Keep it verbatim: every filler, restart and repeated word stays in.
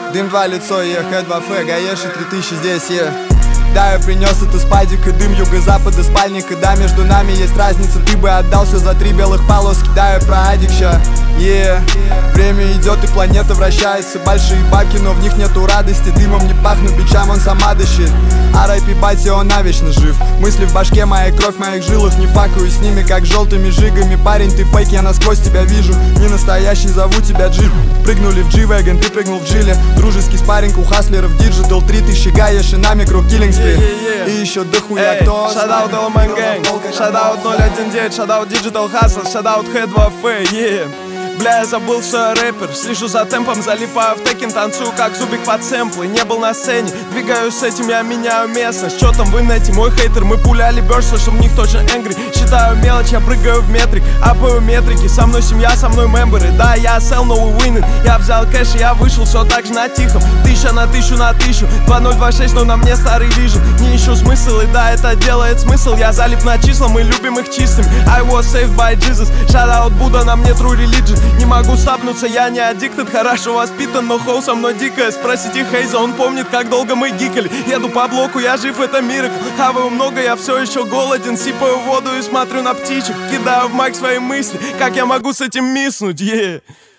Дым два лицо, е, Х два Ф, Гаеши три тысячи здесь, е. Да, я принес это спадик и дым юго-запада спальника. Да, между нами есть разница, ты бы отдал все за три белых полоски. Да, я про адик ща, е. Время идет и планета вращается. Большие бабки, но в них нету радости. Дымом не пахнут, бичам он сама дышит. ар ай пи Бати, он навечно жив. Мысли в башке, моя кровь в моих жилах. Не факаю с ними, как желтыми жигами. Парень, ты фейк, я насквозь тебя вижу. Не настоящий, зову тебя Джип. Прыгнули в G-Wagon, ты прыгнул в Джиле. Дружеский спарринг у хаслеров Digital. Три тысячи Гаеши на микро киллинг спрей. И еще дохуя кто. Шадаут Элмен Гэнг, шадаут ноль один девять, шадаут Digital Hustle, шадаут Х два Ф, yeah. Бля, я забыл, что я рэпер. Слежу за темпом, залипаю в текен. Танцую, как зубик под сэмплы. Не был на сцене, двигаюсь с этим, я меняю местность. Чё там в инете, мой хейтер? Мы пуляли бёрс, слышал, в них точно энгри. Считаю мелочь, я прыгаю в метрик. Апаю метрики, со мной семья, со мной мемберы. Да, я сел, но we winning. Я взял кэш, и я вышел, все так же на тихом. Тысяча на тысячу на тысячу. Два ноль два шесть, но на мне старый вижен. Не ищу смысл, и да, это делает смысл. Я залип на числа, мы любим их чистыми. I was saved by Jesus. Shoutout Будда, на мне true religion. Не могу сапнуться, я не аддиктед, хорошо воспитан, но хоу со мной дикая. Спросите Хейза, он помнит, как долго мы гикали. Еду по блоку, я жив, это миракл. Хаваю много, я все еще голоден. Сипаю воду и смотрю на птичек. Кидаю в майк свои мысли, как я могу с этим миснуть, yeah.